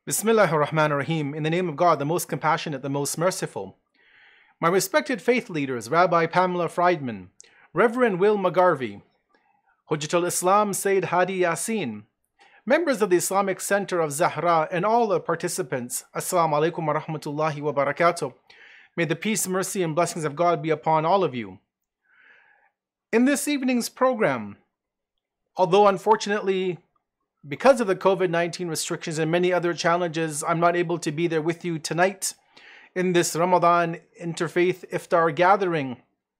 Bismillahir Rahmanir Rahim. In the name of God, the most compassionate, the most merciful. My respected faith leaders, Rabbi Pamela Friedman, Reverend Will McGarvey, Hujjatul Islam Sayyid Hadi Yassin, members of the Islamic Center of Zahra, and all the participants, Assalamu alaikum wa rahmatullahi wa barakatuh. May the peace, mercy, and blessings of God be upon all of you. In this evening's program, although unfortunately, because of the COVID-19 restrictions and many other challenges, I'm not able to be there with you tonight in this Ramadan Interfaith Iftar gathering.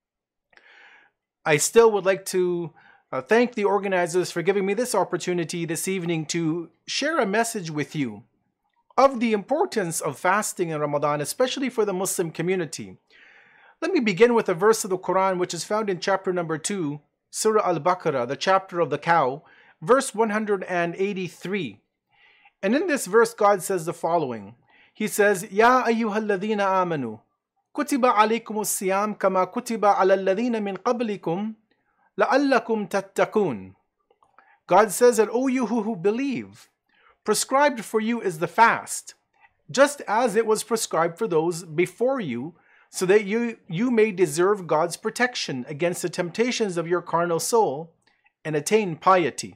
I still would like to thank the organizers for giving me this opportunity this evening to share a message with you of the importance of fasting in Ramadan, especially for the Muslim community. Let me begin with a verse of the Quran which is found in chapter number 2, Surah Al-Baqarah, the chapter of the cow, verse 183. And in this verse, God says the following. He says, Ya ayyuhalladhina amanu, kutiba alaykumus siyam kama kutiba ala alladhina min qablikum, la'allakum tattaqun. God says that, O you who believe, prescribed for you is the fast, just as it was prescribed for those before you, so that you may deserve God's protection against the temptations of your carnal soul and attain piety.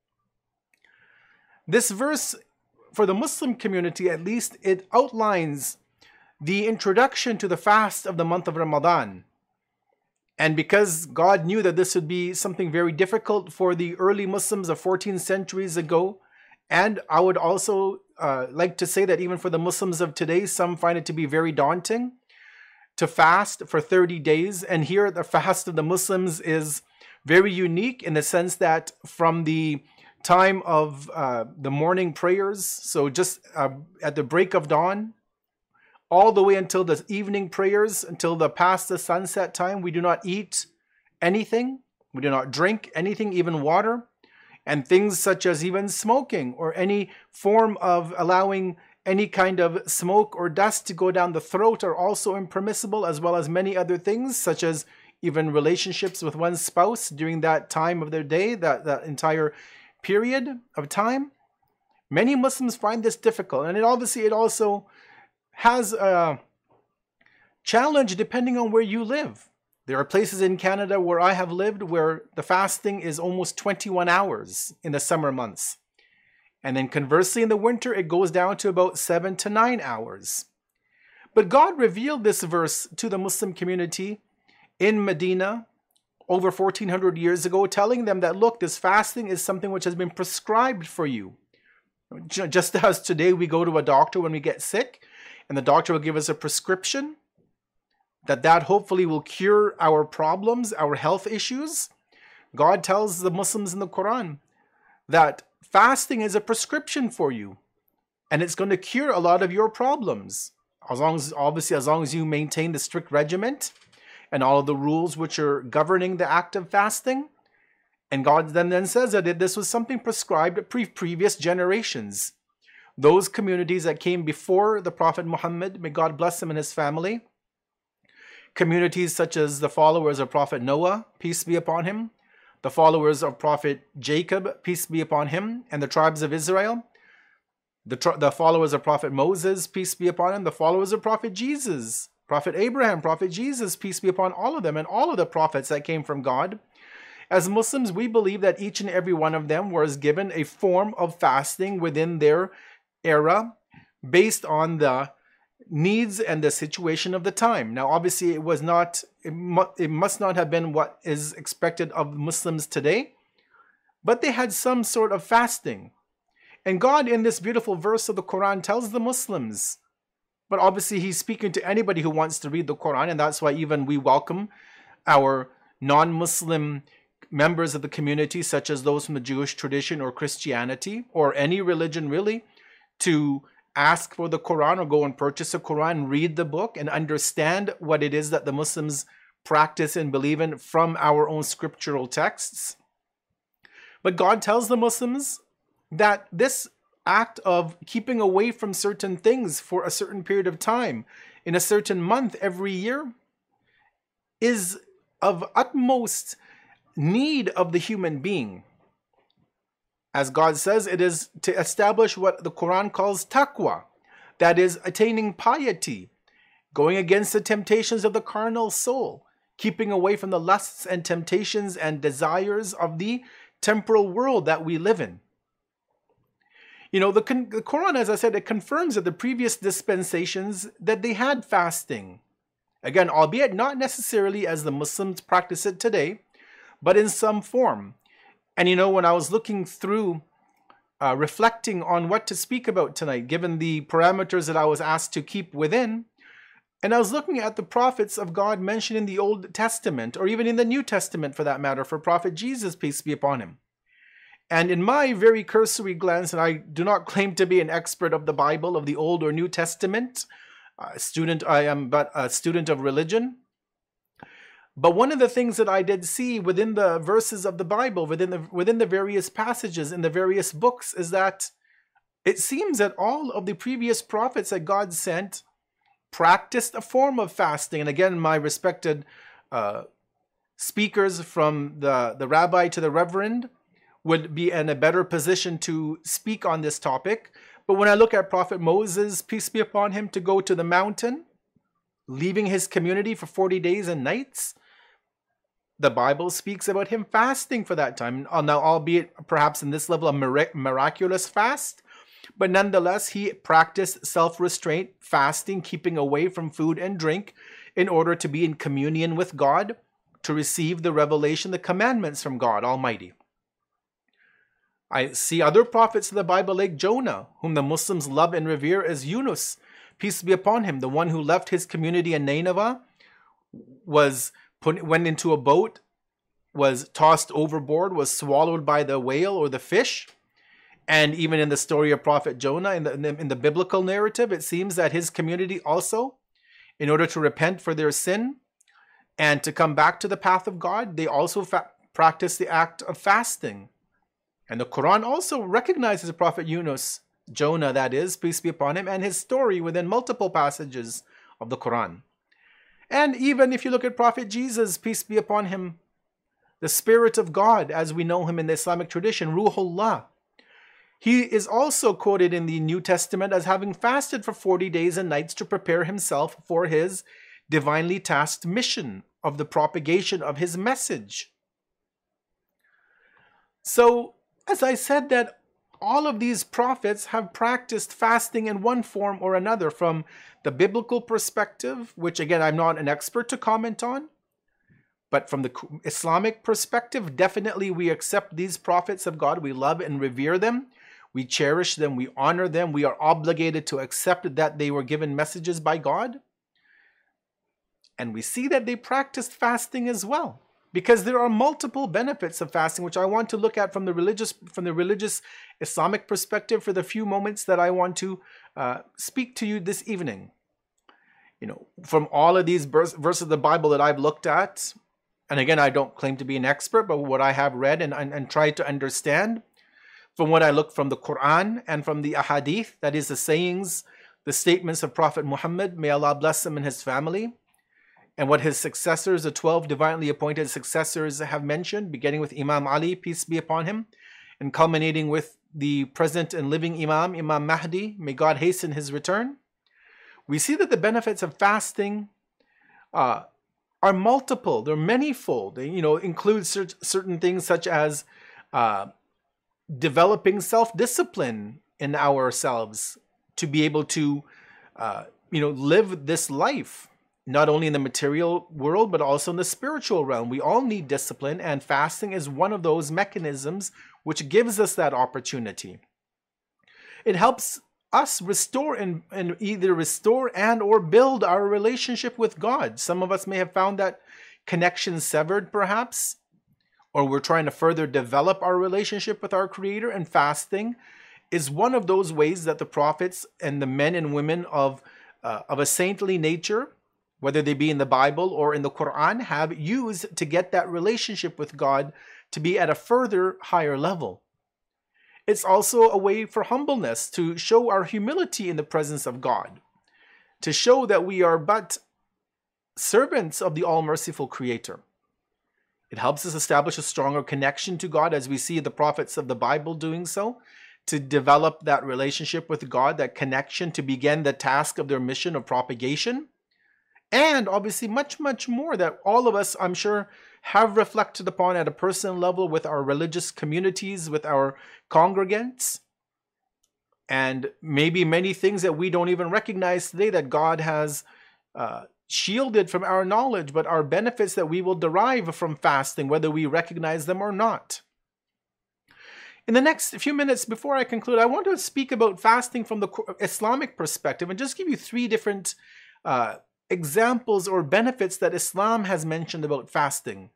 This verse, for the Muslim community at least, it outlines the introduction to the fast of the month of Ramadan. And because God knew that this would be something very difficult for the early Muslims of 14 centuries ago, and I would also like to say that even for the Muslims of today, some find it to be very daunting to fast for 30 days. And here the fast of the Muslims is very unique in the sense that from the time of the morning prayers, so just at the break of dawn, all the way until the evening prayers, until past the sunset time, we do not eat anything, we do not drink anything, even water, and things such as even smoking or any form of allowing any kind of smoke or dust to go down the throat are also impermissible, as well as many other things such as even relationships with one's spouse during that time of their day, that entire period of time. Many Muslims find this difficult, and it also has a challenge depending on where you live. There are places in Canada where I have lived where the fasting is almost 21 hours in the summer months. And then conversely in the winter it goes down to about 7 to 9 hours. But God revealed this verse to the Muslim community in Medina over 1400 years ago, telling them that, look, this fasting is something which has been prescribed for you. Just as today we go to a doctor when we get sick, and the doctor will give us a prescription, that hopefully will cure our problems, our health issues. God tells the Muslims in the Quran that fasting is a prescription for you, and it's going to cure a lot of your problems, as long as you maintain the strict regiment and all of the rules which are governing the act of fasting. And God then says that this was something prescribed previous generations. Those communities that came before the Prophet Muhammad, may God bless him and his family. Communities such as the followers of Prophet Noah, peace be upon him. The followers of Prophet Jacob, peace be upon him, and the tribes of Israel. The followers of Prophet Moses, peace be upon him. The followers of Prophet Jesus, Prophet Abraham, Prophet Jesus, peace be upon all of them, and all of the prophets that came from God. As Muslims, we believe that each and every one of them was given a form of fasting within their era based on the needs and the situation of the time. Now, obviously, it must not have been what is expected of Muslims today, but they had some sort of fasting. And God, in this beautiful verse of the Quran, tells the Muslims, but obviously he's speaking to anybody who wants to read the Quran, and that's why even we welcome our non-Muslim members of the community, such as those from the Jewish tradition or Christianity or any religion really, to ask for the Quran or go and purchase a Quran, read the book, and understand what it is that the Muslims practice and believe in from our own scriptural texts. But God tells the Muslims that this act of keeping away from certain things for a certain period of time in a certain month every year is of utmost need of the human being. As God says, it is to establish what the Quran calls taqwa, that is, attaining piety, going against the temptations of the carnal soul, keeping away from the lusts and temptations and desires of the temporal world that we live in. You know, the Quran, as I said, it confirms that the previous dispensations, that they had fasting. Again, albeit not necessarily as the Muslims practice it today, but in some form. And you know, when I was looking through, reflecting on what to speak about tonight, given the parameters that I was asked to keep within, and I was looking at the prophets of God mentioned in the Old Testament, or even in the New Testament for that matter, for Prophet Jesus, peace be upon him. And in my very cursory glance, and I do not claim to be an expert of the Bible, of the Old or New Testament, I am but a student of religion. But one of the things that I did see within the verses of the Bible, within the various passages in the various books, is that it seems that all of the previous prophets that God sent practiced a form of fasting. And again, my respected speakers from the rabbi to the reverend would be in a better position to speak on this topic. But when I look at Prophet Moses, peace be upon him, to go to the mountain, leaving his community for 40 days and nights, the Bible speaks about him fasting for that time. Now, albeit perhaps in this level of miraculous fast, but nonetheless, he practiced self-restraint, fasting, keeping away from food and drink in order to be in communion with God, to receive the revelation, the commandments from God Almighty. I see other prophets of the Bible like Jonah, whom the Muslims love and revere as Yunus, peace be upon him, the one who left his community in Nineveh, went into a boat, was tossed overboard, was swallowed by the whale or the fish. And even in the story of Prophet Jonah, in the biblical narrative, it seems that his community also, in order to repent for their sin and to come back to the path of God, they also practiced the act of fasting. And the Quran also recognizes the Prophet Yunus, Jonah that is, peace be upon him, and his story within multiple passages of the Quran. And even if you look at Prophet Jesus, peace be upon him, the Spirit of God, as we know him in the Islamic tradition, Ruhullah, he is also quoted in the New Testament as having fasted for 40 days and nights to prepare himself for his divinely tasked mission of the propagation of his message. So, as I said, that all of these prophets have practiced fasting in one form or another, from the biblical perspective, which again, I'm not an expert to comment on, but from the Islamic perspective, definitely we accept these prophets of God. We love and revere them. We cherish them. We honor them. We are obligated to accept that they were given messages by God. And we see that they practiced fasting as well, because there are multiple benefits of fasting, which I want to look at from the religious Islamic perspective for the few moments that I want to speak to you this evening. You know, from all of these verses of the Bible that I've looked at, and again, I don't claim to be an expert, but what I have read and tried to understand, from what I look from the Quran and from the Ahadith, that is the sayings, the statements of Prophet Muhammad, may Allah bless him and his family, and what his successors, the 12 divinely appointed successors, have mentioned, beginning with Imam Ali, peace be upon him, and culminating with the present and living Imam, Imam Mahdi, may God hasten his return. We see that the benefits of fasting are multiple. They're manifold. They, include certain things such as developing self-discipline in ourselves to be able to, live this life, not only in the material world, but also in the spiritual realm. We all need discipline, and fasting is one of those mechanisms which gives us that opportunity. It helps us restore and either restore and or build our relationship with God. Some of us may have found that connection severed, perhaps, or we're trying to further develop our relationship with our Creator, and fasting is one of those ways that the prophets and the men and women of a saintly nature, whether they be in the Bible or in the Quran, have used to get that relationship with God to be at a further higher level. It's also a way for humbleness, to show our humility in the presence of God, to show that we are but servants of the all-merciful Creator. It helps us establish a stronger connection to God, as we see the prophets of the Bible doing so, to develop that relationship with God, that connection, to begin the task of their mission of propagation. And obviously much, much more that all of us, I'm sure, have reflected upon at a personal level with our religious communities, with our congregants, and maybe many things that we don't even recognize today that God has shielded from our knowledge, but are benefits that we will derive from fasting, whether we recognize them or not. In the next few minutes before I conclude, I want to speak about fasting from the Islamic perspective and just give you 3 different examples or benefits that Islam has mentioned about fasting.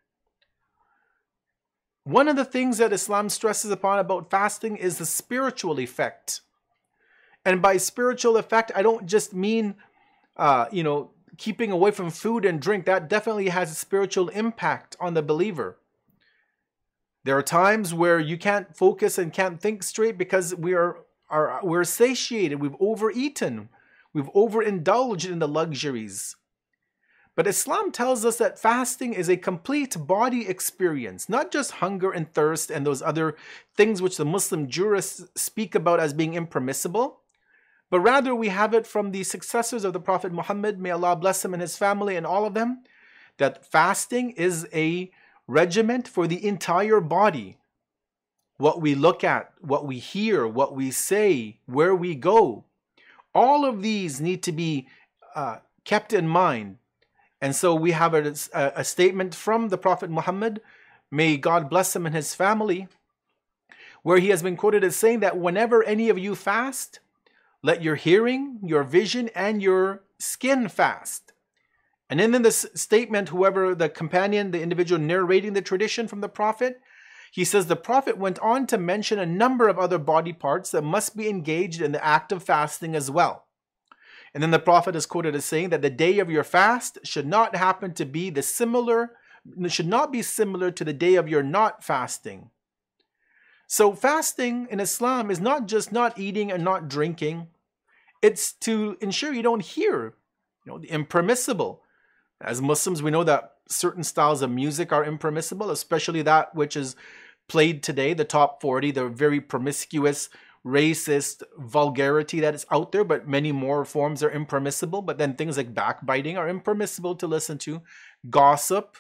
One of the things that Islam stresses upon about fasting is the spiritual effect. And by spiritual effect, I don't just mean, keeping away from food and drink. That definitely has a spiritual impact on the believer. There are times where you can't focus and can't think straight because we're satiated, we've overeaten, we've overindulged in the luxuries. But Islam tells us that fasting is a complete body experience, not just hunger and thirst and those other things which the Muslim jurists speak about as being impermissible, but rather we have it from the successors of the Prophet Muhammad, may Allah bless him and his family and all of them, that fasting is a regiment for the entire body. What we look at, what we hear, what we say, where we go, all of these need to be kept in mind. And so we have a statement from the Prophet Muhammad, may God bless him and his family, where he has been quoted as saying that whenever any of you fast, let your hearing, your vision, and your skin fast. And in this statement, whoever the companion, the individual narrating the tradition from the Prophet, he says the Prophet went on to mention a number of other body parts that must be engaged in the act of fasting as well. And then the Prophet is quoted as saying that the day of your fast should not be similar to the day of your not fasting. So fasting in Islam is not just not eating and not drinking. It's to ensure you don't hear, the impermissible. As Muslims, we know that certain styles of music are impermissible, especially that which is played today, the top 40, the very promiscuous, racist vulgarity that is out there, but many more forms are impermissible. But then things like backbiting are impermissible to listen to, gossip.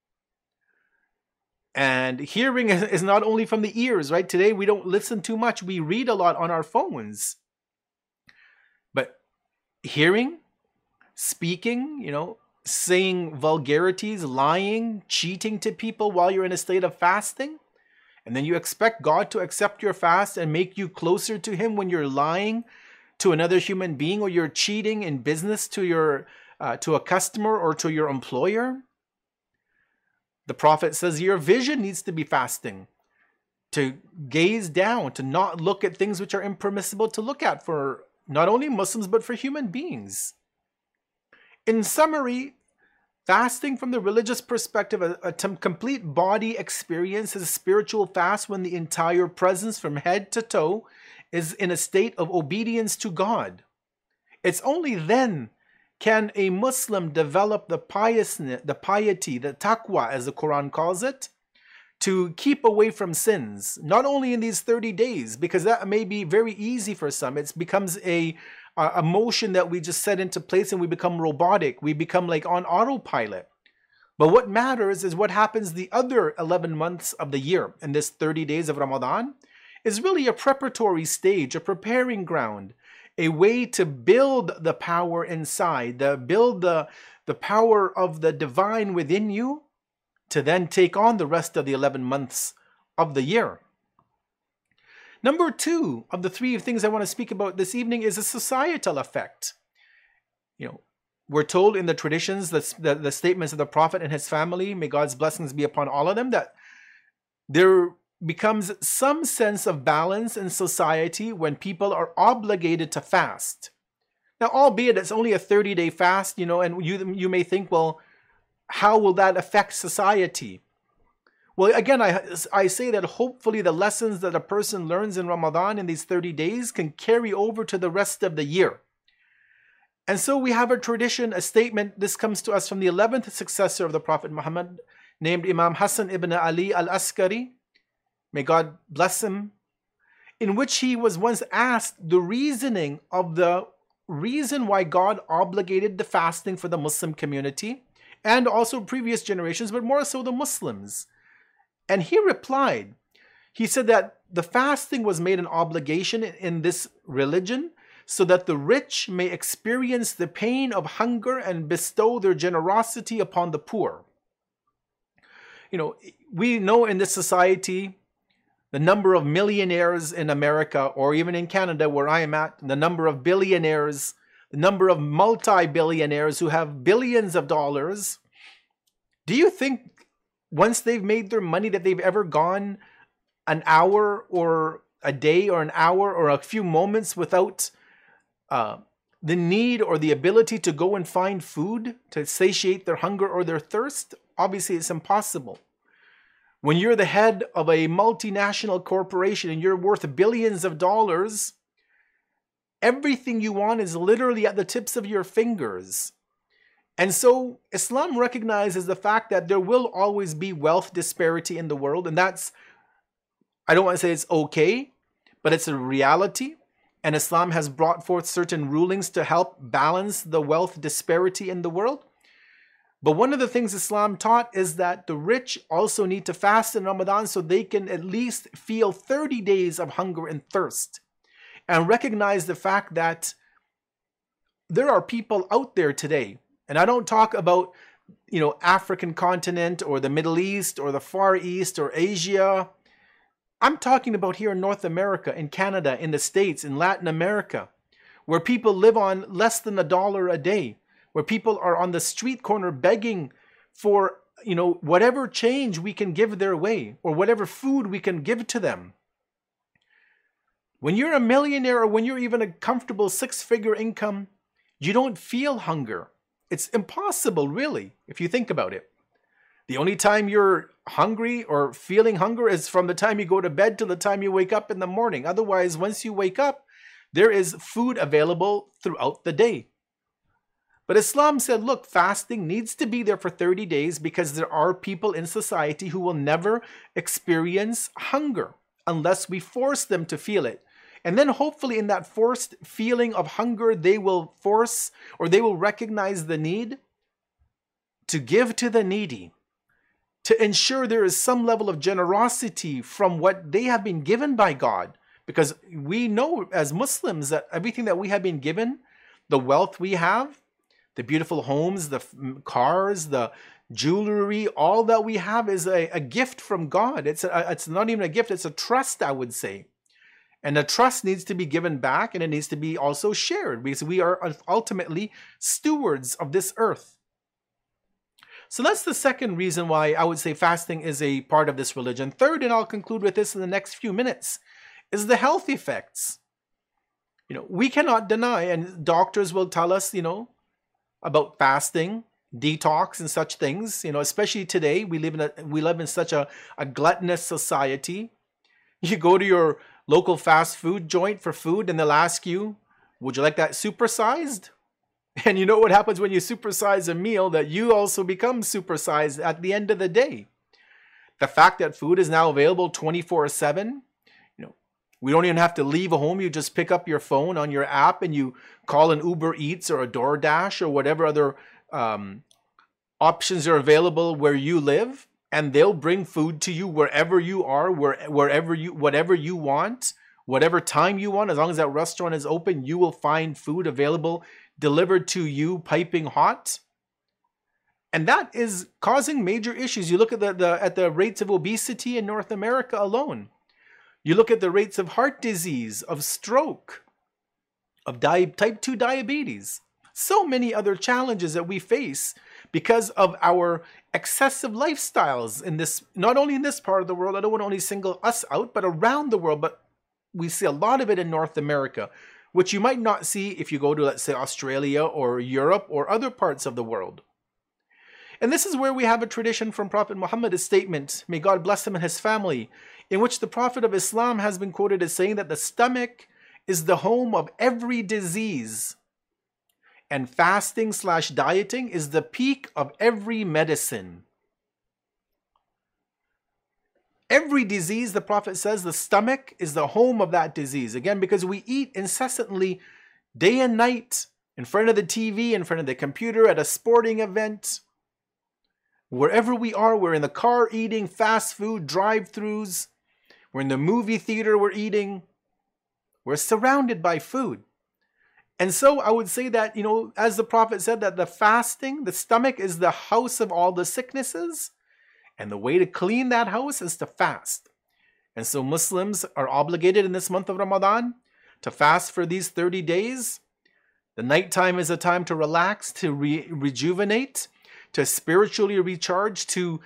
And hearing is not only from the ears, right? Today we don't listen too much, we read a lot on our phones. But hearing, speaking, saying vulgarities, lying, cheating to people while you're in a state of fasting, and then you expect God to accept your fast and make you closer to him when you're lying to another human being, or you're cheating in business to a customer or to your employer. The Prophet says your vision needs to be fasting, to gaze down, to not look at things which are impermissible to look at for not only Muslims but for human beings. In summary, fasting from the religious perspective, a complete body experience, is a spiritual fast when the entire presence from head to toe is in a state of obedience to God. It's only then can a Muslim develop the piety, the taqwa as the Quran calls it, to keep away from sins, not only in these 30 days, because that may be very easy for some. It becomes a motion that we just set into place and we become robotic. We become like on autopilot. But what matters is what happens the other 11 months of the year. And this 30 days of Ramadan is really a preparatory stage, a preparing ground, a way to build the power inside, build the power of the divine within you, to then take on the rest of the 11 months of the year. Number 2 of the 3 things I want to speak about this evening is a societal effect. We're told in the traditions, the statements of the Prophet and his family, may God's blessings be upon all of them, that there becomes some sense of balance in society when people are obligated to fast. Now, albeit it's only a 30-day fast, and you may think, well, how will that affect society? Well, again, I say that hopefully the lessons that a person learns in Ramadan in these 30 days can carry over to the rest of the year. And so we have a tradition, a statement. This comes to us from the 11th successor of the Prophet Muhammad, named Imam Hassan ibn Ali al-Askari, may God bless him, in which he was once asked the reasoning of the reason why God obligated the fasting for the Muslim community and also previous generations, but more so the Muslims. And he replied, he said that the fasting was made an obligation in this religion so that the rich may experience the pain of hunger and bestow their generosity upon the poor. We know in this society, the number of millionaires in America, or even in Canada where I am at, the number of billionaires, the number of multi-billionaires who have billions of dollars. Do you think once they've made their money that they've ever gone an hour or a day or an hour or a few moments without the need or the ability to go and find food to satiate their hunger or their thirst? Obviously, it's impossible. When you're the head of a multinational corporation and you're worth billions of dollars, everything you want is literally at the tips of your fingers. And so Islam recognizes the fact that there will always be wealth disparity in the world. And that's, I don't want to say it's okay, but it's a reality. And Islam has brought forth certain rulings to help balance the wealth disparity in the world. But one of the things Islam taught is that the rich also need to fast in Ramadan so they can at least feel 30 days of hunger and thirst. And recognize the fact that there are people out there today, and I don't talk about, African continent or the Middle East or the Far East or Asia. I'm talking about here in North America, in Canada, in the States, in Latin America, where people live on less than $1 a day, where people are on the street corner begging for, whatever change we can give their way or whatever food we can give to them. When you're a millionaire or when you're even a comfortable 6-figure income, you don't feel hunger. It's impossible, really, if you think about it. The only time you're hungry or feeling hunger is from the time you go to bed till the time you wake up in the morning. Otherwise, once you wake up, there is food available throughout the day. But Islam said, look, fasting needs to be there for 30 days because there are people in society who will never experience hunger unless we force them to feel it. And then hopefully in that forced feeling of hunger, they will recognize the need to give to the needy, to ensure there is some level of generosity from what they have been given by God. Because we know as Muslims that everything that we have been given, the wealth we have, the beautiful homes, the cars, the jewelry, all that we have is a gift from God. It's not even a gift, it's a trust, I would say. And the trust needs to be given back, and it needs to be also shared because we are ultimately stewards of this earth. So that's the second reason why I would say fasting is a part of this religion. Third, and I'll conclude with this in the next few minutes, is the health effects. We cannot deny, and doctors will tell us, about fasting, detox, and such things. Especially today, we live in such a gluttonous society. You go to your local fast food joint for food, and they'll ask you, "Would you like that supersized?" And you know what happens when you supersize a meal? That you also become supersized at the end of the day. The fact that food is now available 24/7. We don't even have to leave home. You just pick up your phone on your app and you call an Uber Eats or a DoorDash or whatever other options are available where you live, and they'll bring food to you wherever you are, whatever you want, whatever time you want. As long as that restaurant is open, you will find food available, delivered to you, piping hot. And that is causing major issues. You look at the rates of obesity in North America alone. You look at the rates of heart disease, of stroke, of type 2 diabetes. So many other challenges that we face because of our excessive lifestyles in this, not only in this part of the world. I don't want to only single us out, but around the world. But we see a lot of it in North America, which you might not see if you go to, let's say, Australia or Europe or other parts of the world. And this is where we have a tradition from Prophet Muhammad, a statement, may God bless him and his family, in which the Prophet of Islam has been quoted as saying that the stomach is the home of every disease, and fasting/dieting is the peak of every medicine. Every disease, the Prophet says, the stomach is the home of that disease. Again, because we eat incessantly, day and night, in front of the TV, in front of the computer, at a sporting event. Wherever we are, we're in the car eating fast food, drive-thrus. We're in the movie theater, we're eating. We're surrounded by food. And so I would say that, as the Prophet said, that the fasting, the stomach is the house of all the sicknesses. And the way to clean that house is to fast. And so Muslims are obligated in this month of Ramadan to fast for these 30 days. The nighttime is a time to relax, to rejuvenate, to spiritually recharge, to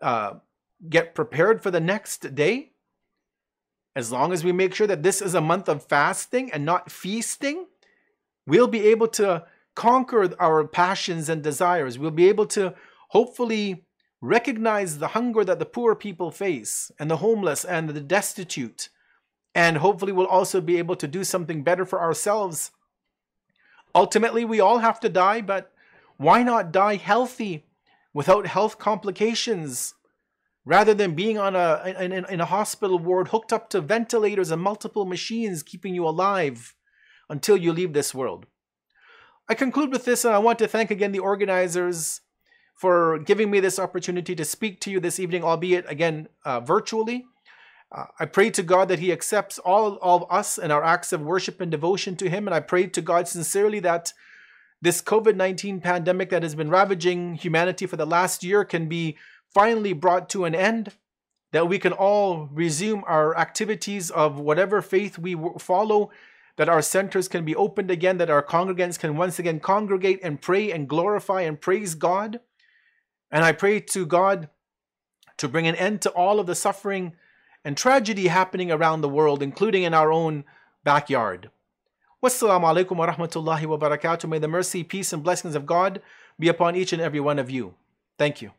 get prepared for the next day. As long as we make sure that this is a month of fasting and not feasting, we'll be able to conquer our passions and desires. We'll be able to hopefully recognize the hunger that the poor people face, and the homeless and the destitute. And hopefully we'll also be able to do something better for ourselves. Ultimately, we all have to die, but why not die healthy, without health complications, rather than being in a hospital ward hooked up to ventilators and multiple machines keeping you alive until you leave this world. I conclude with this, and I want to thank again the organizers for giving me this opportunity to speak to you this evening, albeit again virtually. I pray to God that He accepts all of us and our acts of worship and devotion to Him, and I pray to God sincerely that this COVID-19 pandemic that has been ravaging humanity for the last year can be finally brought to an end, that we can all resume our activities of whatever faith we follow, that our centers can be opened again, that our congregants can once again congregate and pray and glorify and praise God. And I pray to God to bring an end to all of the suffering and tragedy happening around the world, including in our own backyard. Wassalamu alaikum wa rahmatullahi wa barakatuh. May the mercy, peace, and blessings of God be upon each and every one of you. Thank you.